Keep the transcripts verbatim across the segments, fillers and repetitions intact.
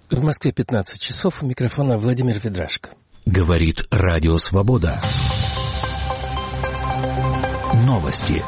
В Москве пятнадцать часов. У микрофона Владимир Ведрашко. Говорит Радио Свобода. Новости.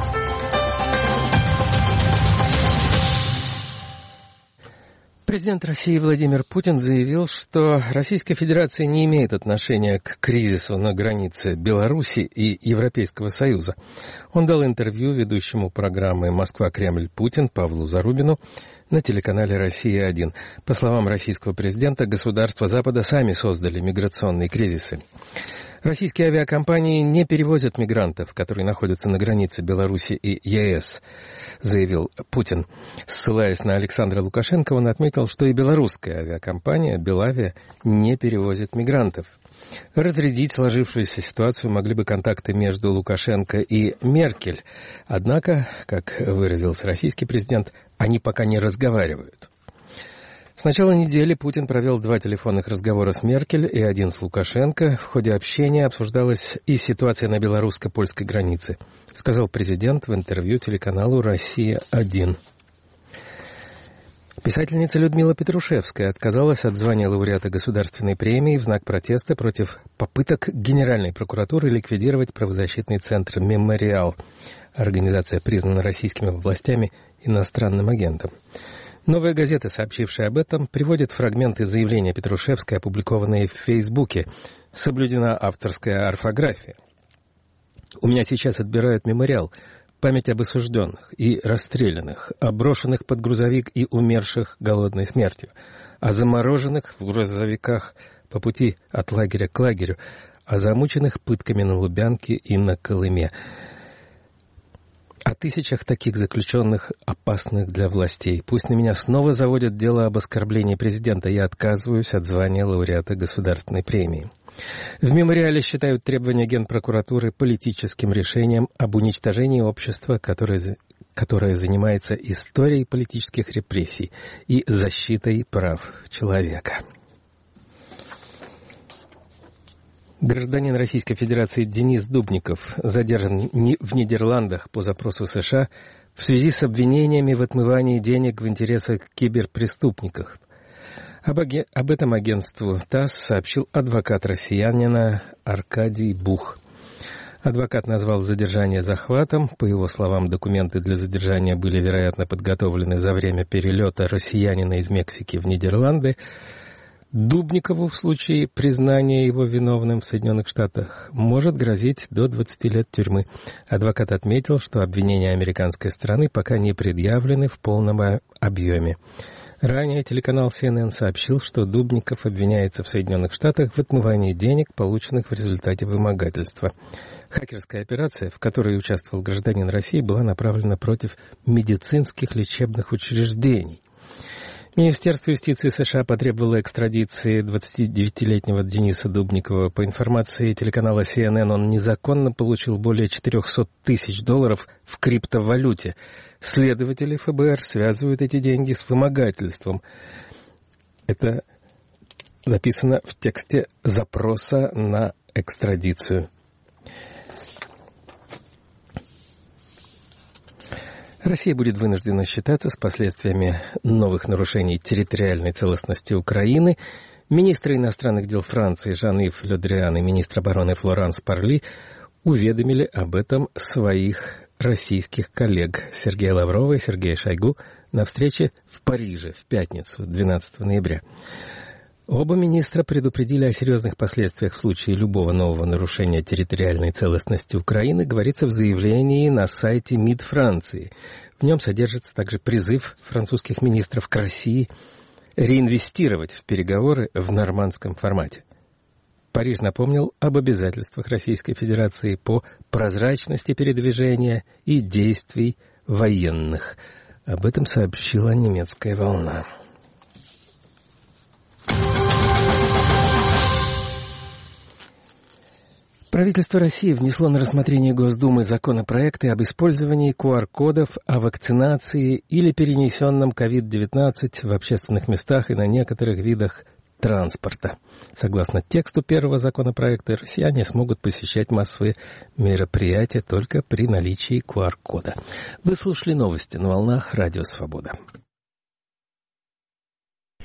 Президент России Владимир Путин заявил, что Российская Федерация не имеет отношения к кризису на границе Беларуси и Европейского Союза. Он дал интервью ведущему программы «Москва-Кремль. Путин» Павлу Зарубину на телеканале «Россия один». По словам российского президента, государства Запада сами создали миграционные кризисы. Российские авиакомпании не перевозят мигрантов, которые находятся на границе Беларуси и ЕС, заявил Путин. Ссылаясь на Александра Лукашенко, он отметил, что и белорусская авиакомпания «Белавиа» не перевозит мигрантов. Разрядить сложившуюся ситуацию могли бы контакты между Лукашенко и Меркель. Однако, как выразился российский президент, они пока не разговаривают. С начала недели Путин провел два телефонных разговора с Меркель и один с Лукашенко. В ходе общения обсуждалась и ситуация на белорусско-польской границе, сказал президент в интервью телеканалу «Россия один». Писательница Людмила Петрушевская отказалась от звания лауреата государственной премии в знак протеста против попыток Генеральной прокуратуры ликвидировать правозащитный центр «Мемориал». Организация признана российскими властями иностранным агентом. «Новая газета», сообщившая об этом, приводит фрагменты заявления Петрушевской, опубликованные в Фейсбуке. Соблюдена авторская орфография. «У меня сейчас отбирают мемориал, память об осужденных и расстрелянных, о брошенных под грузовик и умерших голодной смертью, о замороженных в грузовиках по пути от лагеря к лагерю, о замученных пытками на Лубянке и на Колыме, о тысячах таких заключенных, опасных для властей. Пусть на меня снова заводят дело об оскорблении президента. Я отказываюсь от звания лауреата государственной премии». В мемориале считают требования Генпрокуратуры политическим решением об уничтожении общества, которое, которое занимается историей политических репрессий и защитой прав человека. Гражданин Российской Федерации Денис Дубников задержан в Нидерландах по запросу США в связи с обвинениями в отмывании денег в интересах киберпреступников. Об, аге... об этом агентству ТАСС сообщил адвокат россиянина Аркадий Бух. Адвокат назвал задержание захватом. По его словам, документы для задержания были, вероятно, подготовлены за время перелета россиянина из Мексики в Нидерланды. Дубникову в случае признания его виновным в Соединенных Штатах может грозить до двадцати лет тюрьмы. Адвокат отметил, что обвинения американской стороны пока не предъявлены в полном объеме. Ранее телеканал Си Эн Эн сообщил, что Дубников обвиняется в Соединенных Штатах в отмывании денег, полученных в результате вымогательства. Хакерская операция, в которой участвовал гражданин России, была направлена против медицинских лечебных учреждений. Министерство юстиции США потребовало экстрадиции двадцатидевятилетнего Дениса Дубникова. По информации телеканала Си Эн Эн, он незаконно получил более четыреста тысяч долларов в криптовалюте. Следователи Эф Бэ Эр связывают эти деньги с вымогательством. Это записано в тексте запроса на экстрадицию. Россия будет вынуждена считаться с последствиями новых нарушений территориальной целостности Украины. Министры иностранных дел Франции Жан-Ив Ле Дриан и министр обороны Флоранс Парли уведомили об этом своих российских коллег Сергея Лаврова и Сергея Шойгу на встрече в Париже в пятницу, двенадцатого ноября. Оба министра предупредили о серьезных последствиях в случае любого нового нарушения территориальной целостности Украины, говорится в заявлении на сайте МИД Франции. В нем содержится также призыв французских министров к России реинвестировать в переговоры в нормандском формате. Париж напомнил об обязательствах Российской Федерации по прозрачности передвижения и действий военных. Об этом сообщила немецкая «Волна». Правительство России внесло на рассмотрение Госдумы законопроекты об использовании ку ар кодов, о вакцинации или перенесенном ковид девятнадцать в общественных местах и на некоторых видах транспорта. Согласно тексту первого законопроекта, россияне смогут посещать массовые мероприятия только при наличии ку ар кода. Вы слушали новости на волнах Радио Свобода.